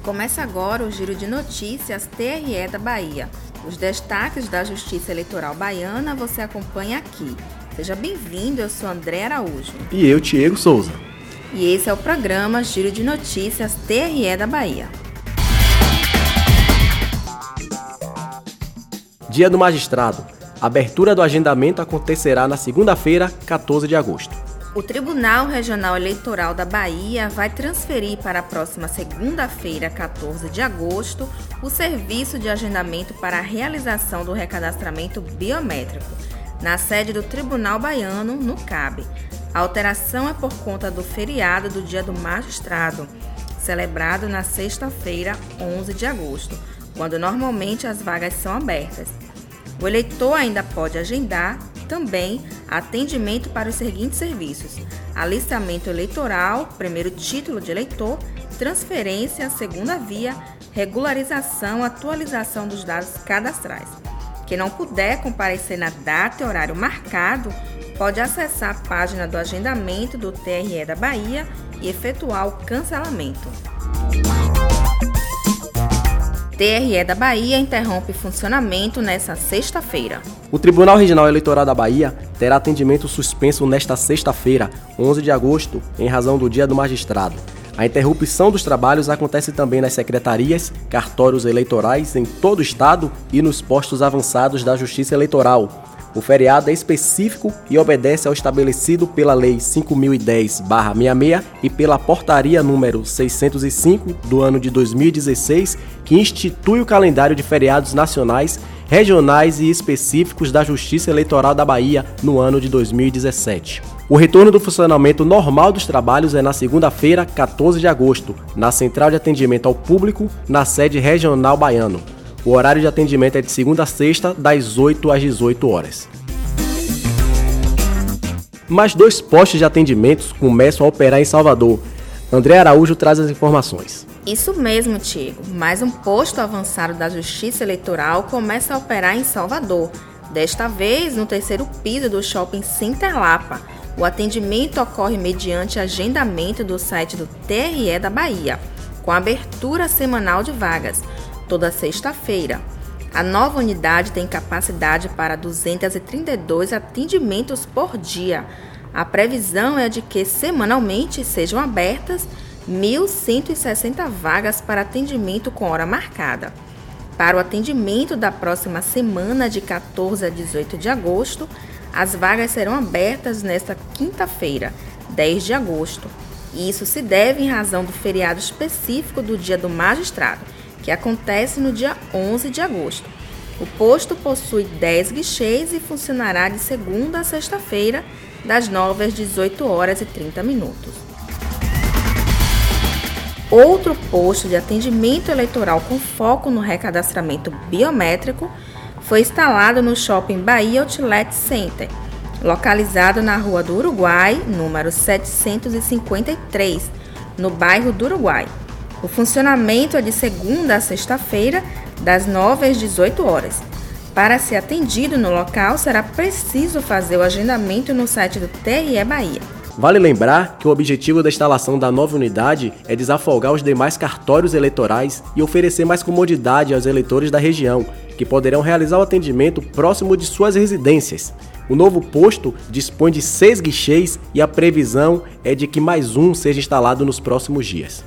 Começa agora o Giro de Notícias TRE da Bahia. Os destaques da Justiça Eleitoral Baiana você acompanha aqui. Seja bem-vindo, eu sou André Araújo. E eu, Diego Souza. E esse é o programa Giro de Notícias TRE da Bahia. Dia do Magistrado. A abertura do agendamento acontecerá na segunda-feira, 14 de agosto. O Tribunal Regional Eleitoral da Bahia vai transferir para a próxima segunda-feira, 14 de agosto, o serviço de agendamento para a realização do recadastramento biométrico, na sede do Tribunal Baiano, no CAB. A alteração é por conta do feriado do Dia do Magistrado, celebrado na sexta-feira, 11 de agosto, quando normalmente as vagas são abertas. O eleitor ainda pode agendar também atendimento para os seguintes serviços: alistamento eleitoral, primeiro título de eleitor, transferência, segunda via, regularização, atualização dos dados cadastrais. Quem não puder comparecer na data e horário marcado, pode acessar a página do agendamento do TRE da Bahia e efetuar o cancelamento. TRE da Bahia interrompe funcionamento nesta sexta-feira. O Tribunal Regional Eleitoral da Bahia terá atendimento suspenso nesta sexta-feira, 11 de agosto, em razão do Dia do Magistrado. A interrupção dos trabalhos acontece também nas secretarias, cartórios eleitorais em todo o estado e nos postos avançados da Justiça Eleitoral. O feriado é específico e obedece ao estabelecido pela Lei 5.010/66 e pela Portaria número 605 do ano de 2016, que institui o calendário de feriados nacionais, regionais e específicos da Justiça Eleitoral da Bahia no ano de 2017. O retorno do funcionamento normal dos trabalhos é na segunda-feira, 14 de agosto, na Central de Atendimento ao Público, na sede regional baiano. O horário de atendimento é de segunda a sexta, das 8 às 18 horas. Mais 2 postos de atendimentos começam a operar em Salvador. André Araújo traz as informações. Isso mesmo, Tiago. Mais um posto avançado da Justiça Eleitoral começa a operar em Salvador. Desta vez, no 3º piso do Shopping Center Lapa. O atendimento ocorre mediante agendamento do site do TRE da Bahia, com abertura semanal de vagas, toda sexta-feira. A nova unidade tem capacidade para 232 atendimentos por dia. A previsão é de que semanalmente sejam abertas 1.160 vagas para atendimento com hora marcada. Para o atendimento da próxima semana, de 14 a 18 de agosto, as vagas serão abertas nesta quinta-feira, 10 de agosto. Isso se deve em razão do feriado específico do Dia do Magistrado, que acontece no dia 11 de agosto. O posto possui 10 guichês e funcionará de segunda a sexta-feira, das 9 às 18 horas e 30 minutos. Outro posto de atendimento eleitoral com foco no recadastramento biométrico foi instalado no Shopping Bahia Outlet Center, localizado na Rua do Uruguai, número 753, no bairro do Uruguai. O funcionamento é de segunda a sexta-feira, das 9 às 18 horas. Para ser atendido no local, será preciso fazer o agendamento no site do TRE Bahia. Vale lembrar que o objetivo da instalação da nova unidade é desafogar os demais cartórios eleitorais e oferecer mais comodidade aos eleitores da região, que poderão realizar o atendimento próximo de suas residências. O novo posto dispõe de 6 guichês e a previsão é de que mais um seja instalado nos próximos dias.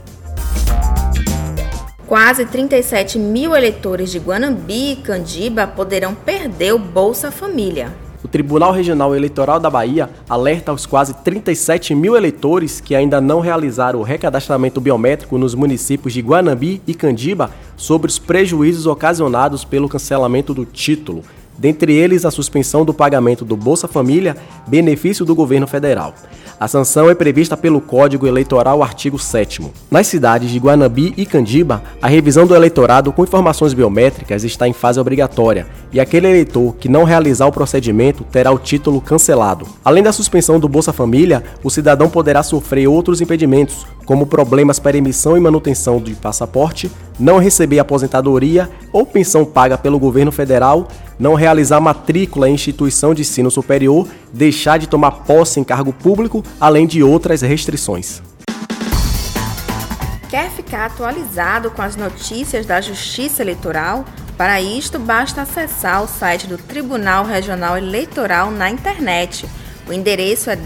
Quase 37 mil eleitores de Guanambi e Candiba poderão perder o Bolsa Família. O Tribunal Regional Eleitoral da Bahia alerta aos quase 37 mil eleitores que ainda não realizaram o recadastramento biométrico nos municípios de Guanambi e Candiba sobre os prejuízos ocasionados pelo cancelamento do título, dentre eles a suspensão do pagamento do Bolsa Família, benefício do governo federal. A sanção é prevista pelo Código Eleitoral, artigo 7º. Nas cidades de Guanambi e Candiba, a revisão do eleitorado com informações biométricas está em fase obrigatória e aquele eleitor que não realizar o procedimento terá o título cancelado. Além da suspensão do Bolsa Família, o cidadão poderá sofrer outros impedimentos, como problemas para emissão e manutenção de passaporte, não receber aposentadoria ou pensão paga pelo governo federal, não realizar matrícula em instituição de ensino superior, deixar de tomar posse em cargo público, além de outras restrições. Quer ficar atualizado com as notícias da Justiça Eleitoral? Para isto, basta acessar o site do Tribunal Regional Eleitoral na internet. O endereço é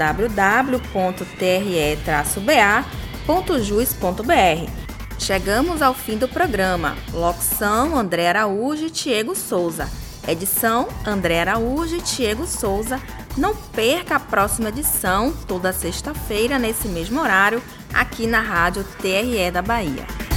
www.tre-ba.jus.br. Chegamos ao fim do programa. Locução: André Araújo e Tiago Souza. Edição: André Araújo e Tiago Souza. Não perca a próxima edição, toda sexta-feira, nesse mesmo horário, aqui na Rádio TRE da Bahia.